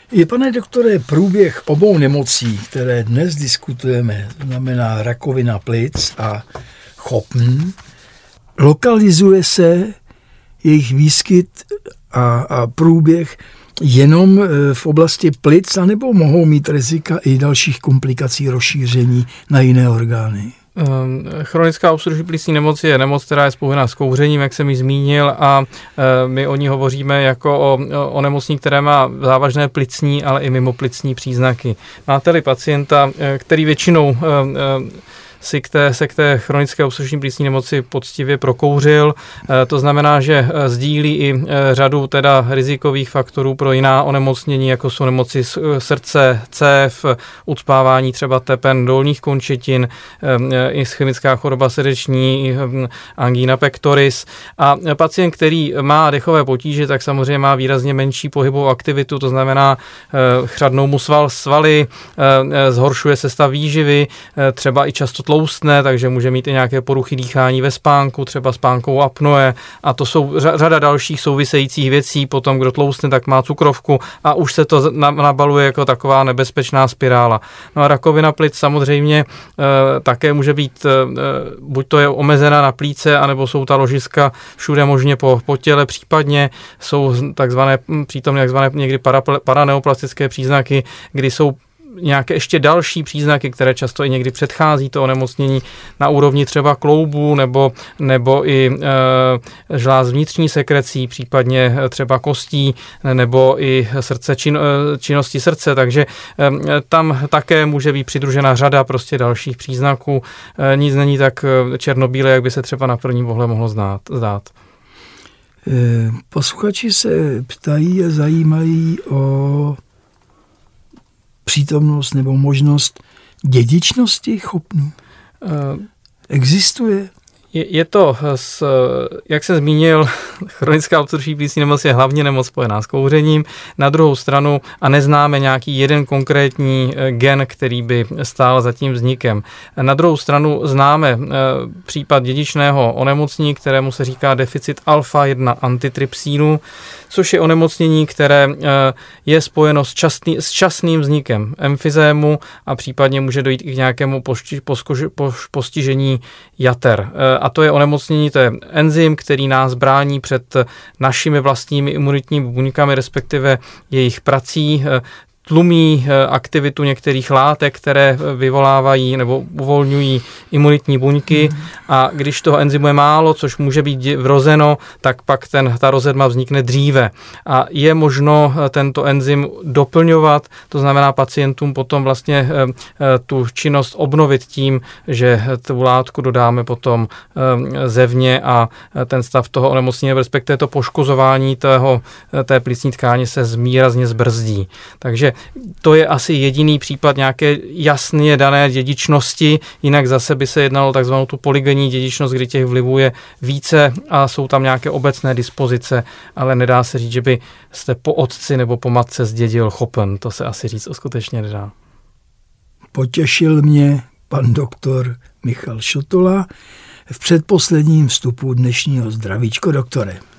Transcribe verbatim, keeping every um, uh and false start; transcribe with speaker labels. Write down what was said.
Speaker 1: Je, pane doktore, průběh obou nemocí, které dnes diskutujeme, znamená rakovina plic a chopn, lokalizuje se jejich výskyt a, a průběh jenom v oblasti plic, anebo mohou mít rizika i dalších komplikací rozšíření na jiné orgány?
Speaker 2: Chronická obstrukční plicní nemoc je nemoc, která je spojená s kouřením, jak jsem ji zmínil, a my o ní hovoříme jako o onemocnění, které má závažné plicní, ale i mimoplicní příznaky. Máte-li pacienta, který většinou si k té, se k té chronické obstrukční plicní nemoci poctivě prokouřil. To znamená, že sdílí i řadu teda rizikových faktorů pro jiná onemocnění, jako jsou nemoci srdce, cév, ucpávání třeba tepen dolních končetin, i ischemická choroba srdeční, angina pectoris. A pacient, který má dechové potíže, tak samozřejmě má výrazně menší pohybovou aktivitu, to znamená, chřadnou mu sval, svaly, zhoršuje se stav výživy, třeba i často tloustne, takže může mít i nějaké poruchy dýchání ve spánku, třeba spánkovou apnoe, a to jsou řada dalších souvisejících věcí. Potom, kdo tloustne, tak má cukrovku a už se to nabaluje jako taková nebezpečná spirála. No a rakovina plic samozřejmě e, také může být, e, buď to je omezena na plíce, anebo jsou ta ložiska všude možně po, po těle, případně jsou takzvané přítomné takzvané někdy para, paraneoplastické příznaky, kdy jsou nějaké ještě další příznaky, které často i někdy předchází to onemocnění na úrovni třeba kloubů nebo, nebo i e, žláz vnitřní sekrecí, případně třeba kostí nebo i srdce, čin, činnosti srdce, takže e, tam také může být přidružena řada prostě dalších příznaků. E, nic není tak černobílé, jak by se třeba na první pohled mohlo znát, zdát.
Speaker 1: Posluchači se ptají a zajímají o přítomnost nebo možnost dědičnosti chopnu. Existuje?
Speaker 2: Je, je to, s, jak jsem zmínil, chronická obstrukční plicní nemoc je hlavně nemoc spojená s kouřením. Na druhou stranu, a neznáme nějaký jeden konkrétní gen, který by stál za tím vznikem. Na druhou stranu známe případ dědičného onemocnění, kterému se říká deficit alfa jedna antitrypsínu, což je onemocnění, které je spojeno s, časný, s časným vznikem emfyzému a případně může dojít i k nějakému pošti, poskož, poš, postižení jater. A to je onemocnění, to je enzym, který nás brání před našimi vlastními imunitními buňkami, respektive jejich prací, tlumí aktivitu některých látek, které vyvolávají nebo uvolňují imunitní buňky, a když toho enzymu je málo, což může být vrozeno, tak pak ten, ta rozedma vznikne dříve. A je možno tento enzym doplňovat, to znamená pacientům potom vlastně tu činnost obnovit tím, že tu látku dodáme potom zevně a ten stav toho onemocnění, respektive to poškozování tého, té plicní tkáně se výrazně zbrzdí. Takže to je asi jediný případ nějaké jasně dané dědičnosti, jinak zase by se jednalo takzvanou tu polygenní dědičnost, kdy těch vlivů je více a jsou tam nějaké obecné dispozice, ale nedá se říct, že by jste po otci nebo po matce zdědil chopn. To se asi říct skutečně nedá.
Speaker 1: Potěšil mě pan doktor Michal Šotola v předposledním vstupu dnešního Zdravíčko doktore.